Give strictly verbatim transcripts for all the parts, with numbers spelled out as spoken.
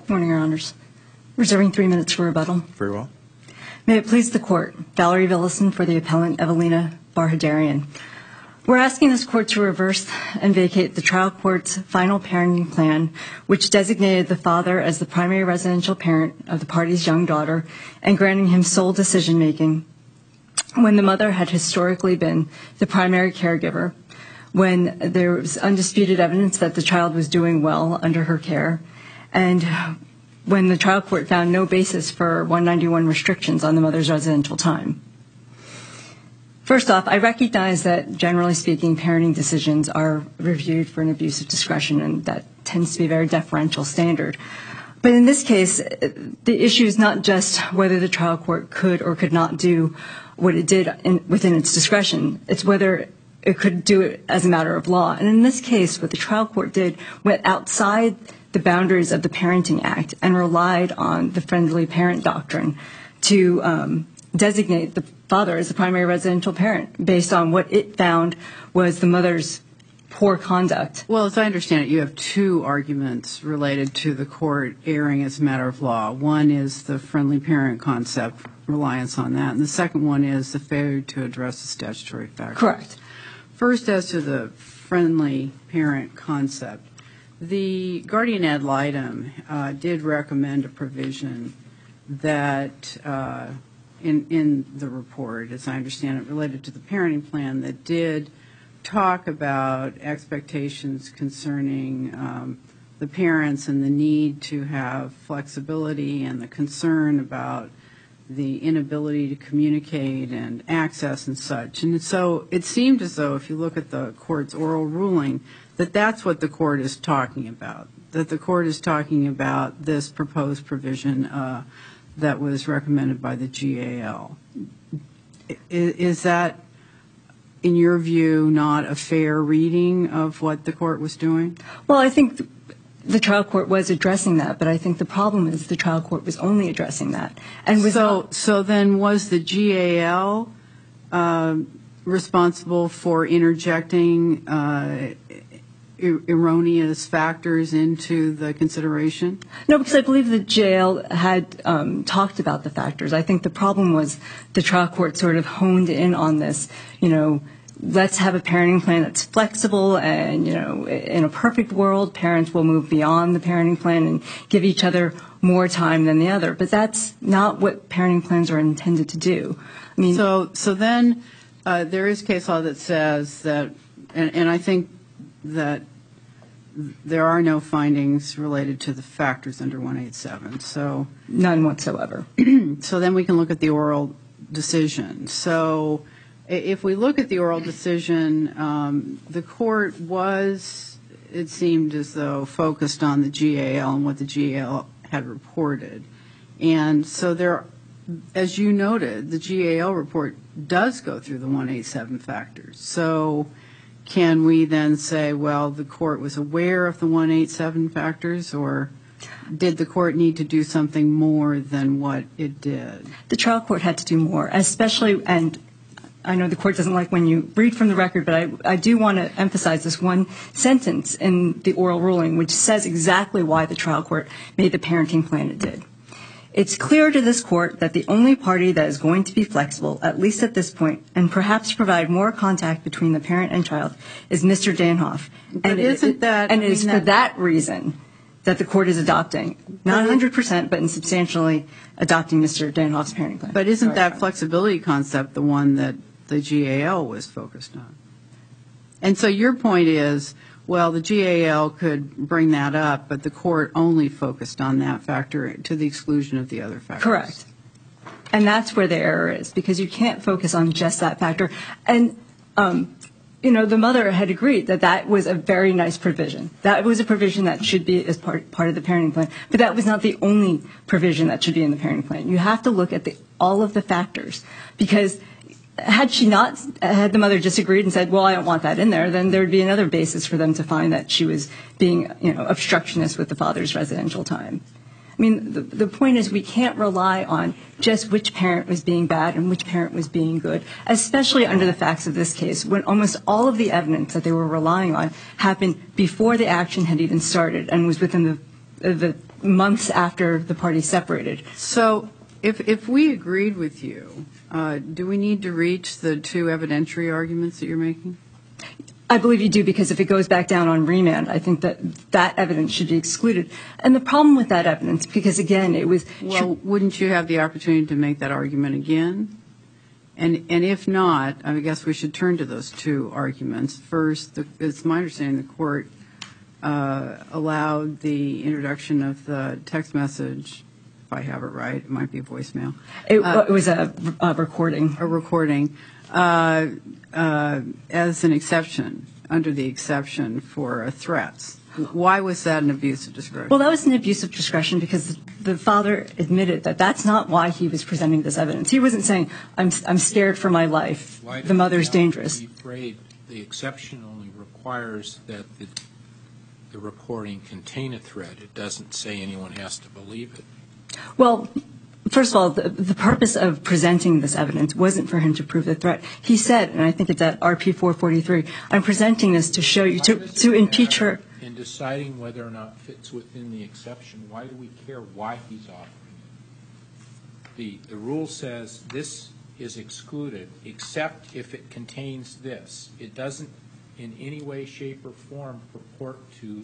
Morning, Your Honors. Reserving three minutes for rebuttal. Very well. May it please the Court, Valerie Villison for the appellant Evelina Barhadarian. We're asking this Court to reverse and vacate the trial court's final parenting plan, which designated the father as the primary residential parent of the party's young daughter and granting him sole decision-making when the mother had historically been the primary caregiver, when there was undisputed evidence that the child was doing well under her care, and when the trial court found no basis for one ninety-one restrictions on the mother's residential time. First off, I recognize that, generally speaking, parenting decisions are reviewed for an abuse of discretion, and that tends to be a very deferential standard. But in this case, the issue is not just whether the trial court could or could not do what it did in, within its discretion. It's whether it could do it as a matter of law. And in this case, what the trial court did went outside the boundaries of the Parenting Act and relied on the friendly parent doctrine to um, designate the father as the primary residential parent based on what it found was the mother's poor conduct. Well, as I understand it, you have two arguments related to the court erring as a matter of law. One is the friendly parent concept, reliance on that, and the second one is the failure to address the statutory factors. Correct. First, as to the friendly parent concept, the guardian ad litem uh, did recommend a provision that, uh, in, in the report, as I understand it, related to the parenting plan, that did talk about expectations concerning um, the parents and the need to have flexibility and the concern about the inability to communicate and access and such. And so it seemed as though, if you look at the court's oral ruling, that that's what the court is talking about, that the court is talking about this proposed provision uh, that was recommended by the G A L. Is, is that, in your view, not a fair reading of what the court was doing? Well, I think th- the trial court was addressing that, but I think the problem is the trial court was only addressing that. And was so, not- so then was the G A L uh, responsible for interjecting uh, er- erroneous factors into the consideration? No, because I believe the G A L had um, talked about the factors. I think the problem was the trial court sort of honed in on this, you know, let's have a parenting plan that's flexible, and, you know, in a perfect world, parents will move beyond the parenting plan and give each other more time than the other. But that's not what parenting plans are intended to do. I mean, so, so then uh, there is case law that says that, and, and I think that there are no findings related to the factors under one eighty-seven. So none whatsoever. So then we can look at the oral decision. So if we look at the oral decision, um, the court was, it seemed as though, focused on the G A L and what the G A L had reported. And so there, as you noted, the G A L report does go through the one eighty-seven factors. So can we then say, well, the court was aware of the one eighty-seven factors, or did the court need to do something more than what it did? The trial court had to do more, especially, and I know the court doesn't like when you read from the record, but I, I do want to emphasize this one sentence in the oral ruling, which says exactly why the trial court made the parenting plan it did. It's clear to this court that the only party that is going to be flexible, at least at this point, and perhaps provide more contact between the parent and child, is Mister Danhoff. But and isn't it, that, and I it is mean, for that, that reason that the court is adopting, not one hundred percent, but in substantially adopting Mister Danhoff's parenting plan. But isn't Sorry, that Frank. flexibility concept the one that the G A L was focused on? And so your point is, well, the G A L could bring that up, but the court only focused on that factor to the exclusion of the other factors. Correct. And that's where the error is, because you can't focus on just that factor. And, um, you know, the mother had agreed that that was a very nice provision. That was a provision that should be as part, part of the parenting plan. But that was not the only provision that should be in the parenting plan. You have to look at the, all of the factors, because had she not, had the mother disagreed and said, well, I don't want that in there, then there would be another basis for them to find that she was being, you know, obstructionist with the father's residential time. I mean, the, the point is we can't rely on just which parent was being bad and which parent was being good, especially under the facts of this case, when almost all of the evidence that they were relying on happened before the action had even started and was within the, the months after the parties separated. So if, if we agreed with you, uh, do we need to reach the two evidentiary arguments that you're making? I believe you do, because if it goes back down on remand, I think that that evidence should be excluded. And the problem with that evidence, because again, it was... Well, wouldn't you have the opportunity to make that argument again? And and if not, I guess we should turn to those two arguments. First, the, it's my understanding the court uh, allowed the introduction of the text message, if I have it right, it might be a voicemail. It, uh, it was a, a recording. A recording, uh, uh, as an exception, under the exception for uh, threats. Why was that an abuse of discretion? Well, that was an abuse of discretion because the father admitted that that's not why he was presenting this evidence. He wasn't saying, I'm I'm scared for my life, Why the mother's dangerous. Be afraid? The exception only requires that the, the recording contain a threat. It doesn't say anyone has to believe it. Well, first of all, the, the purpose of presenting this evidence wasn't for him to prove the threat. He said, and I think it's at R P four forty-three, I'm presenting this to show you, to, to impeach her. In deciding whether or not fits within the exception, why do we care why he's offering it? The, the rule says this is excluded except if it contains this. It doesn't in any way, shape, or form purport to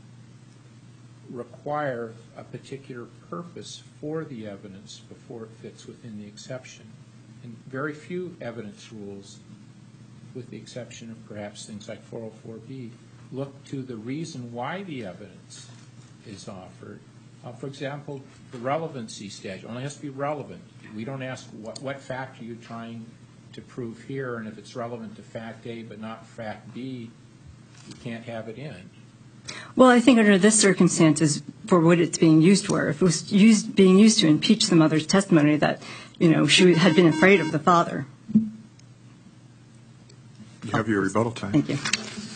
require a particular purpose for the evidence before it fits within the exception. And very few evidence rules, with the exception of perhaps things like four oh four B, look to the reason why the evidence is offered. Uh, for example, the relevancy statute only has to be relevant. We don't ask what, what fact are you trying to prove here, and if it's relevant to fact A but not fact B, you can't have it in. Well, I think under this circumstances, for what it's being used for, if it was used, being used to impeach the mother's testimony that, you know, she had been afraid of the father. You have your rebuttal time. Thank you.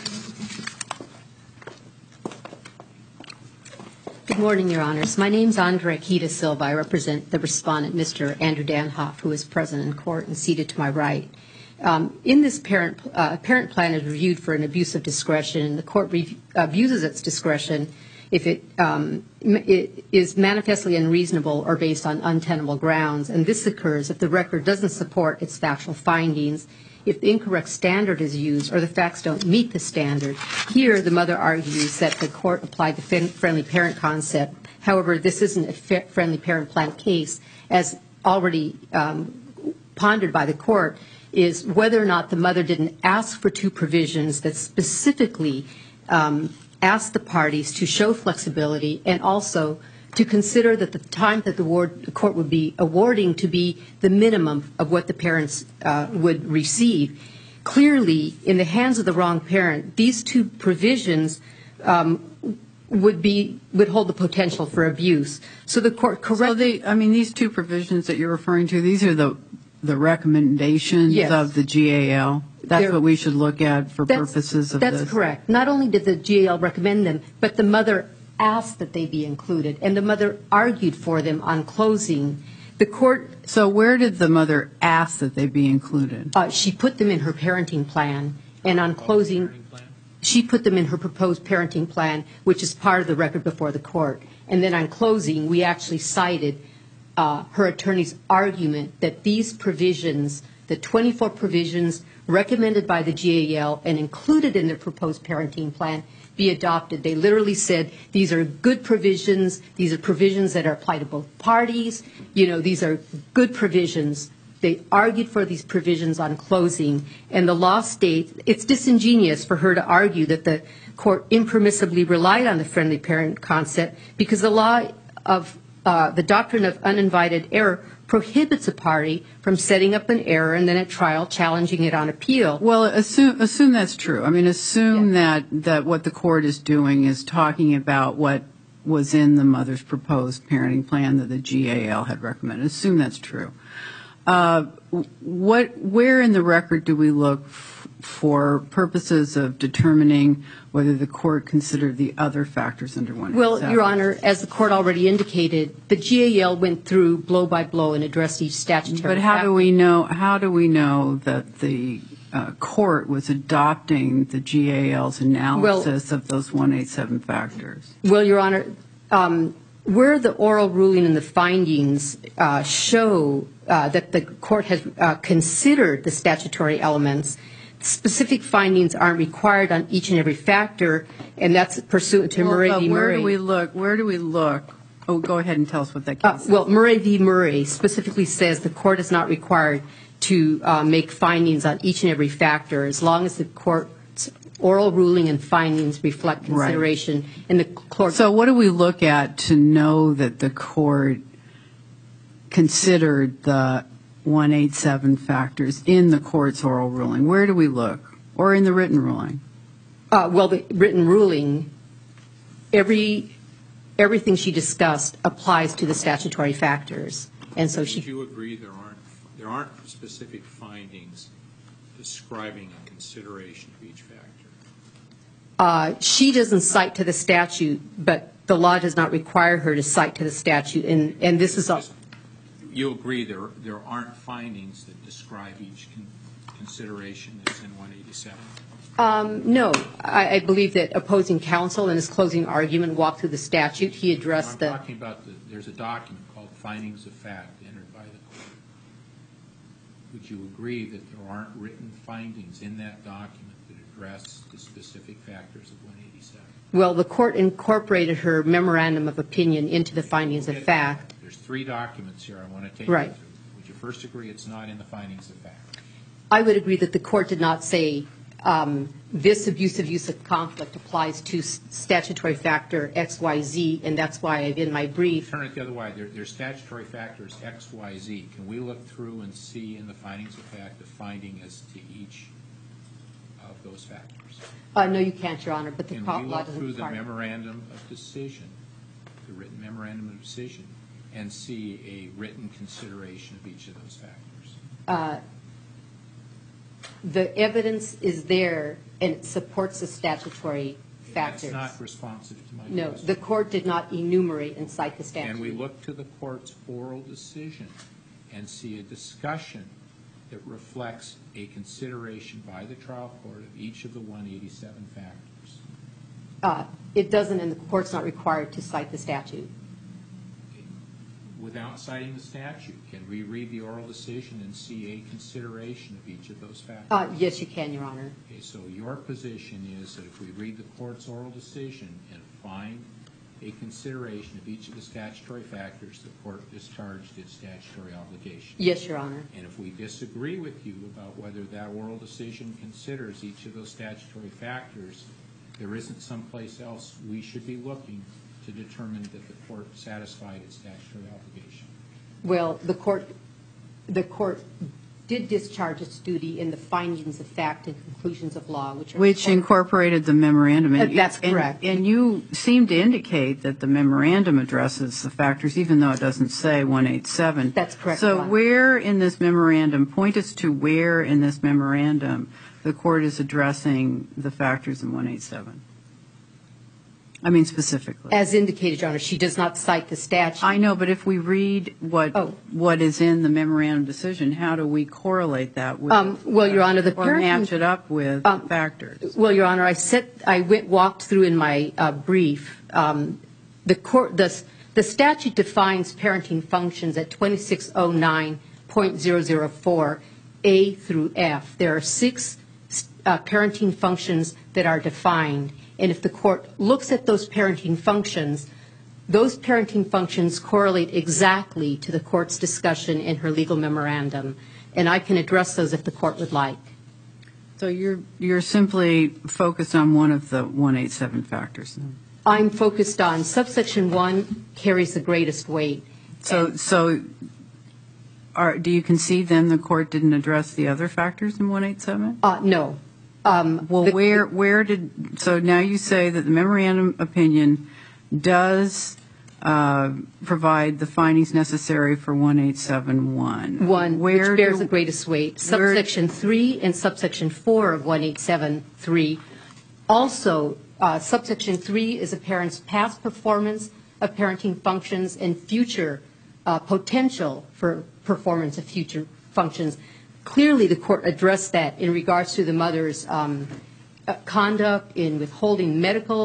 Good morning, Your Honors. My name is Andrea Quita Silva. I represent the respondent, Mister Andrew Danhoff, who is present in court and seated to my right. Um, in this parent, uh, parent plan is reviewed for an abuse of discretion, and the court re- abuses its discretion if it, um, it is manifestly unreasonable or based on untenable grounds. And this occurs if the record doesn't support its factual findings, if the incorrect standard is used, or the facts don't meet the standard. Here, the mother argues that the court applied the friendly parent concept. However, this isn't a friendly parent plan case, as already um, pondered by the court, is whether or not the mother didn't ask for two provisions that specifically um, asked the parties to show flexibility and also to consider that the time that the, ward, the court would be awarding to be the minimum of what the parents uh, would receive. Clearly, in the hands of the wrong parent, these two provisions um, would be would hold the potential for abuse. So the court correctly. So they, I mean, these two provisions that you're referring to, these are the the recommendations Yes. of the G A L. That's They're, what we should look at for that's, purposes of that's this. That's correct. Not only did the G A L recommend them, but the mother asked that they be included, and the mother argued for them on closing. The court. So where did the mother ask that they be included? Uh, she put them in her parenting plan, and on closing, she put them in her proposed parenting plan, which is part of the record before the court. And then on closing, we actually cited uh, her attorney's argument that these provisions, the twenty-four provisions recommended by the G A L and included in the proposed parenting plan, be adopted. They literally said these are good provisions. These are provisions that are applied to both parties. You know, these are good provisions. They argued for these provisions on closing, and the law states it's disingenuous for her to argue that the court impermissibly relied on the friendly parent concept because the law of uh, the doctrine of uninvited error prohibits a party from setting up an error and then at trial challenging it on appeal. Well, assume assume that's true. I mean, assume Yeah. that, that what the court is doing is talking about what was in the mother's proposed parenting plan that the G A L had recommended. Assume that's true. Uh, what, where in the record do we look f- for purposes of determining whether the court considered the other factors under one? Well, Your Honor, as the court already indicated, the G A L went through blow by blow and addressed each statutory. But how factor. do we know? How do we know that the uh, court was adopting the G A L's analysis well, of those one eighty-seven factors? Well, Your Honor, um, where the oral ruling and the findings uh, show uh, that the court has uh, considered the statutory elements, specific findings aren't required on each and every factor, and that's pursuant to Well, Murray uh, v. where Murray. do we look? Where do we look? Oh, go ahead and tell us what that Uh, case is. well, Murray v. Murray specifically says the court is not required to uh, make findings on each and every factor as long as the court's oral ruling and findings reflect Right. consideration. And the court. So what do we look at to know that the court considered the one eighty-seven factors in the court's oral ruling? Where do we look? Or in the written ruling? Uh, well, the written ruling, every everything she discussed applies to the statutory factors, and so she. Would you agree there aren't there aren't specific findings describing a consideration of each factor? Uh, she doesn't cite to the statute, but the law does not require her to cite to the statute, and and this is. A, You agree there there aren't findings that describe each con- consideration that's in one eighty-seven? Um, no, I, I believe that opposing counsel in his closing argument walked through the statute. He addressed I'm the. talking about the, there's a document called Findings of Fact entered by the court. Would you agree that there aren't written findings in that document that address the specific factors of one eighty-seven? Well, the court incorporated her memorandum of opinion into the findings of fact. There's three documents here I want to take Right. you through. Would you first agree it's not in the Findings of Fact? I would agree that the court did not say um, this abusive use of conflict applies to s- statutory factor X, Y, Z, and that's why I've in my brief. Turn it the other way. There, there's statutory factors X, Y, Z. Can we look through and see in the Findings of Fact the finding as to each of those factors? Uh, no, you can't, Your Honor, but the Can pro- we law look doesn't through the require it. memorandum of decision, the written memorandum of decision, and see a written consideration of each of those factors? Uh, the evidence is there and it supports the statutory factors. That's not responsive to my No, question. the court did not enumerate and cite the statute. Can we look to the court's oral decision and see a discussion that reflects a consideration by the trial court of each of the one eighty-seven factors? Uh, it doesn't, and the court's not required to cite the statute. Without citing the statute, can we read the oral decision and see a consideration of each of those factors? Uh, yes, you can, Your Honor. Okay, so your position is that if we read the court's oral decision and find a consideration of each of the statutory factors, the court discharged its statutory obligation. Yes, Your Honor. And if we disagree with you about whether that oral decision considers each of those statutory factors, there isn't someplace else we should be looking to determine that the court satisfied its statutory obligation. Well, the court, the court did discharge its duty in the findings of fact and conclusions of law, which are. Which incorporated the memorandum. And- Uh, that's and- correct. And you seem to indicate that the memorandum addresses the factors, even though it doesn't say one eighty-seven. That's correct, Your So Honor. where in this memorandum, point us to where in this memorandum the court is addressing the factors in one eighty-seven? I mean specifically. As indicated, Your Honor, she does not cite the statute. I know, but if we read what, Oh. what is in the memorandum decision, how do we correlate that with? Um, well, Your Honor, the Or parenting- match it up with Um, factors? Well, Your Honor, I said, I went, walked through in my uh, brief, um, the court, the, the statute defines parenting functions at twenty-six oh nine point zero zero four A through F. There are six uh, parenting functions that are defined, and if the court looks at those parenting functions, those parenting functions correlate exactly to the court's discussion in her legal memorandum, and I can address those if the court would like. So you're, you're simply focused on one of the one eighty-seven factors then? I'm focused on subsection one carries the greatest weight. So, so are, do you concede then the court didn't address the other factors in one eighty-seven? Uh, no. Um, Well, the- where, where did, so now you say that the memorandum opinion does uh, provide the findings necessary for one eighty-seven one. One, Where which bears do- the greatest weight. where- Subsection three and subsection four of one eighty-seven three. Also, uh, subsection three is a parent's past performance of parenting functions and future uh, potential for performance of future functions. Clearly, the court addressed that in regards to the mother's um, uh, conduct in withholding medical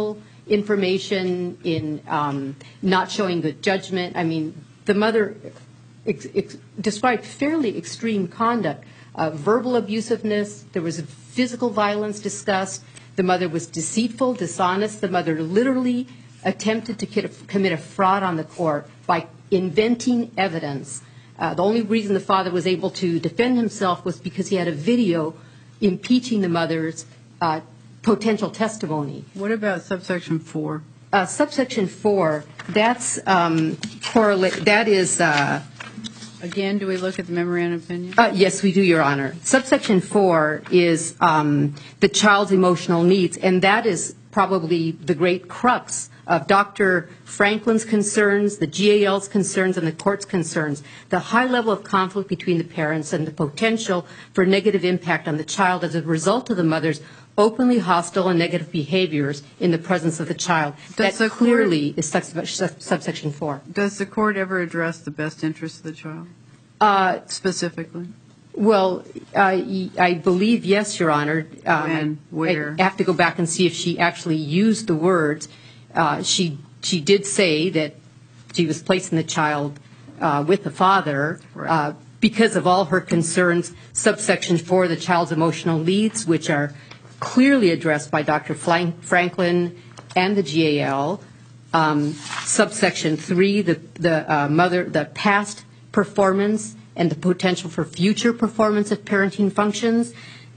information, in um, not showing good judgment. I mean, the mother ex- ex- described fairly extreme conduct, uh, verbal abusiveness. There was physical violence discussed. The mother was deceitful, dishonest. The mother literally attempted to commit a fraud on the court by inventing evidence. Uh, the only reason the father was able to defend himself was because he had a video impeaching the mother's uh, potential testimony. What about subsection four? Uh, subsection four, that's um, correlate. That is. Uh, Again, do we look at the memorandum opinion? Uh, yes, we do, Your Honor. Subsection four is um, the child's emotional needs, and that is probably the great crux of Doctor Franklin's concerns, the G A L's concerns, and the court's concerns. The high level of conflict between the parents and the potential for negative impact on the child as a result of the mother's openly hostile and negative behaviors in the presence of the child. Does that the clearly court, is sub- sub- subsection four. Does the court ever address the best interest of the child Uh, specifically? Well, I, I believe, yes, Your Honor. Um, When? Where? I have to go back and see if she actually used the words. Uh, she, she did say that she was placing the child uh, with the father Right. uh, because of all her concerns. Subsection four, the child's emotional needs, which are clearly addressed by Doctor Franklin and the G A L. Um, subsection three, the, the uh, mother, the past performance and the potential for future performance of parenting functions.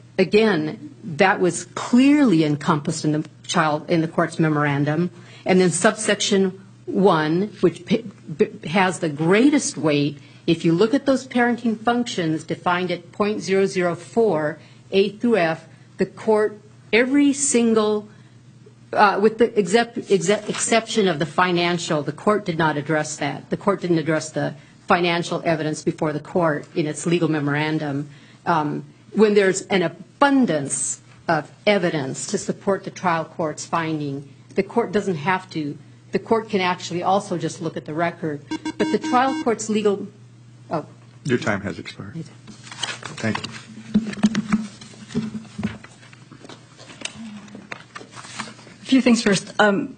Again, that was clearly encompassed in the child in the court's memorandum. And then subsection one, which p- b- has the greatest weight, if you look at those parenting functions defined at point zero zero four, A through F, the court, every single, uh, with the except, except, exception of the financial, the court did not address that. The court didn't address the financial evidence before the court in its legal memorandum. Um, when there's an abundance of evidence to support the trial court's finding, the court doesn't have to. The court can actually also just look at the record. But the trial court's legal... Oh. Your time has expired. Thank you. A few things first. Um,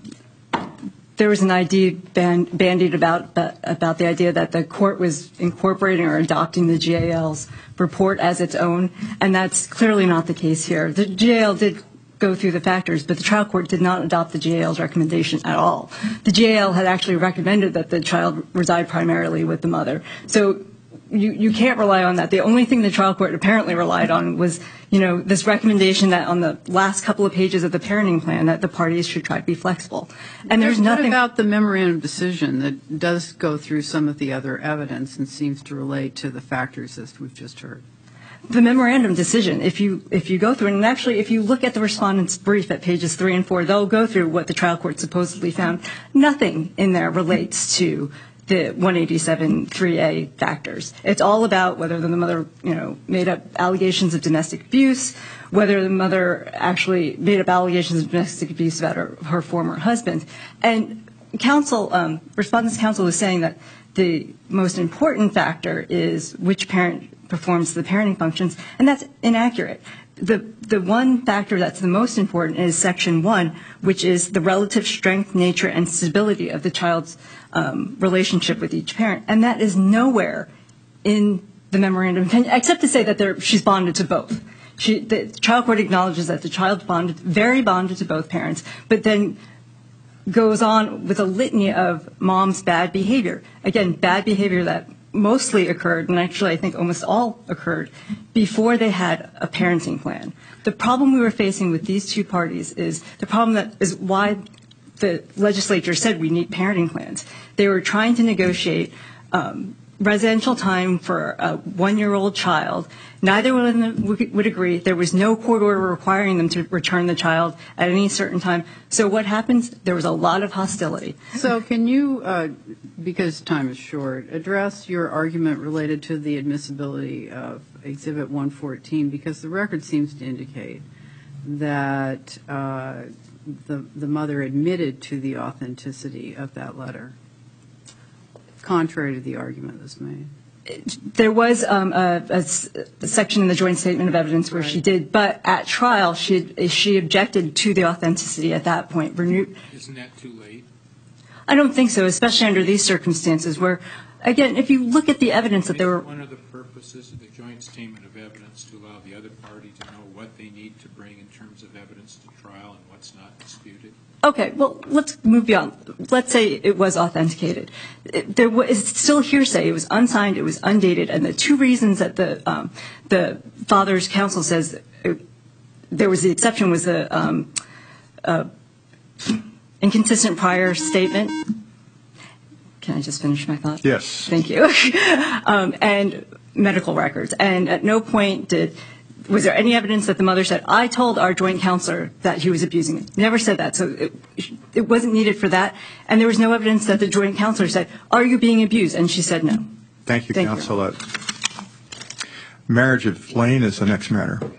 there was an idea band, bandied about the, about the idea that the court was incorporating or adopting the G A L's report as its own, and that's clearly not the case here. The G A L did go through the factors, but the trial court did not adopt the G A L's recommendation at all. The G A L had actually recommended that the child reside primarily with the mother. So you, you can't rely on that. The only thing the trial court apparently relied on was, you know, this recommendation that on the last couple of pages of the parenting plan that the parties should try to be flexible. And there's nothing... What about the memorandum decision that does go through some of the other evidence and seems to relate to the factors as we've just heard? The memorandum decision, if you if you go through, and actually if you look at the respondent's brief at pages three and four, they'll go through what the trial court supposedly found. Nothing in there relates to the one eighty-seven three A factors. It's all about whether the mother, you know, made up allegations of domestic abuse, whether the mother actually made up allegations of domestic abuse about her, her former husband. And counsel, um, respondent's counsel was saying that the most important factor is which parent performs the parenting functions, and that's inaccurate. The the one factor that's the most important is section one, which is the relative strength, nature, and stability of the child's um, relationship with each parent, and that is nowhere in the memorandum opinion, except to say that they're, she's bonded to both. She, the trial court acknowledges that the child's bonded, very bonded to both parents, but then goes on with a litany of mom's bad behavior. Again, bad behavior that mostly occurred, and actually I think almost all occurred, before they had a parenting plan. The problem we were facing with these two parties is the problem that is why the legislature said we need parenting plans. They were trying to negotiate um, residential time for a one-year-old child. Neither one of them would agree. There was no court order requiring them to return the child at any certain time. So what happens? There was a lot of hostility. So can you, uh, because time is short, address your argument related to the admissibility of Exhibit one fourteen? Because the record seems to indicate that uh, the, the mother admitted to the authenticity of that letter, contrary to the argument that's made. There was um, a, a s- a section in the joint statement of evidence where she Right. did, but at trial, she she objected to the authenticity at that point. Renew- Isn't that too late? I don't think so, especially under these circumstances where, again, if you look at the evidence that there were. Isn't one of the purposes of the joint statement of evidence to allow the other party to know what they need to bring in terms of evidence to trial and what's not disputed? Okay, well, let's move beyond. Let's say it was authenticated. It, there was it's still hearsay. It was unsigned. It was undated. And the two reasons that the um, the father's counsel says it, there was the exception was the um, uh, inconsistent prior statement. Can I just finish my thought? Yes. Thank you. um, and medical records. And at no point did. Was there any evidence that the mother said, I told our joint counselor that he was abusing me? Never said that. So it, it wasn't needed for that. And there was no evidence that the joint counselor said, are you being abused? And she said no. Thank you, Thank you. Counsel. Uh, Marriage of Lane is the next matter.